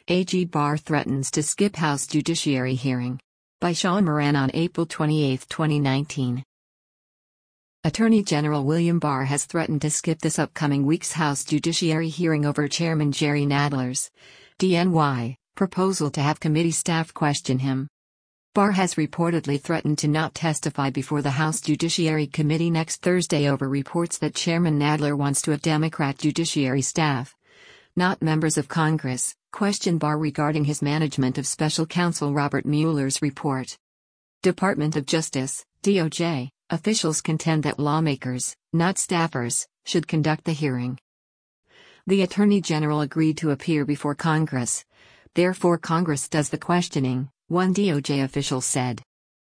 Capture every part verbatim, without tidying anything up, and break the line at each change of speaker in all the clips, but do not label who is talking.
A G Barr threatens to skip House Judiciary hearing. By Sean Moran on April twenty-eighth, twenty nineteen. Attorney General William Barr has threatened to skip this upcoming week's House Judiciary hearing over Chairman Jerry Nadler's D N Y proposal to have committee staff question him. Barr has reportedly threatened to not testify before the House Judiciary Committee next Thursday over reports that Chairman Nadler wants to have Democrat Judiciary staff, not members of Congress, question Barr regarding his management of Special Counsel Robert Mueller's report. Department of Justice, D O J, officials contend that lawmakers, not staffers, should conduct the hearing. The Attorney General agreed to appear before Congress. Therefore, Congress does the questioning, one D O J official said.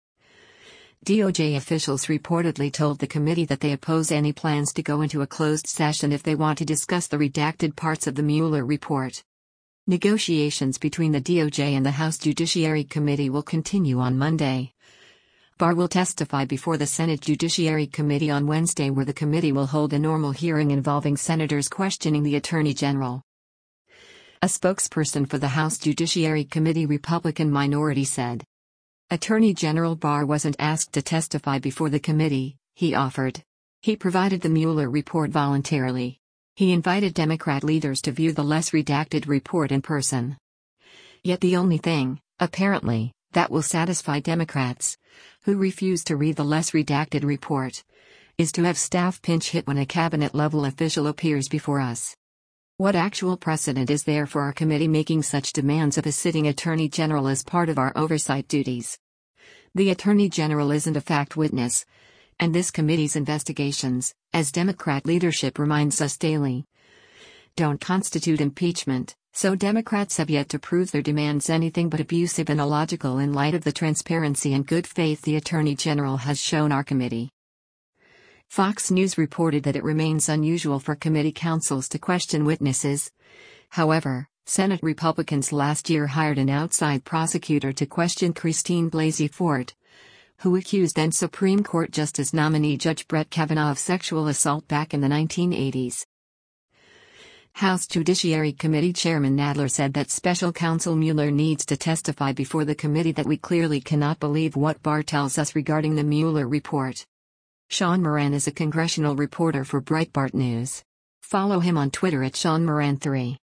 D O J officials reportedly told the committee that they oppose any plans to go into a closed session if they want to discuss the redacted parts of the Mueller report. Negotiations between the D O J and the House Judiciary Committee will continue on Monday. Barr will testify before the Senate Judiciary Committee on Wednesday, where the committee will hold a normal hearing involving senators questioning the Attorney General. A spokesperson for the House Judiciary Committee Republican minority said, Attorney General Barr wasn't asked to testify before the committee, he offered. He provided the Mueller report voluntarily. He invited Democrat leaders to view the less redacted report in person. Yet the only thing, apparently, that will satisfy Democrats, who refuse to read the less redacted report, is to have staff pinch hit when a cabinet-level official appears before us. What actual precedent is there for our committee making such demands of a sitting Attorney General as part of our oversight duties? The Attorney General isn't a fact witness, and this committee's investigations, as Democrat leadership reminds us daily, don't constitute impeachment, so Democrats have yet to prove their demands anything but abusive and illogical in light of the transparency and good faith the Attorney General has shown our committee. Fox News reported that it remains unusual for committee counsels to question witnesses. However, Senate Republicans last year hired an outside prosecutor to question Christine Blasey Ford, who accused then Supreme Court Justice nominee Judge Brett Kavanaugh of sexual assault back in the nineteen eighties. House Judiciary Committee Chairman Nadler said that Special Counsel Mueller needs to testify before the committee that we clearly cannot believe what Barr tells us regarding the Mueller report. Sean Moran is a congressional reporter for Breitbart News. Follow him on Twitter at Sean Moran three.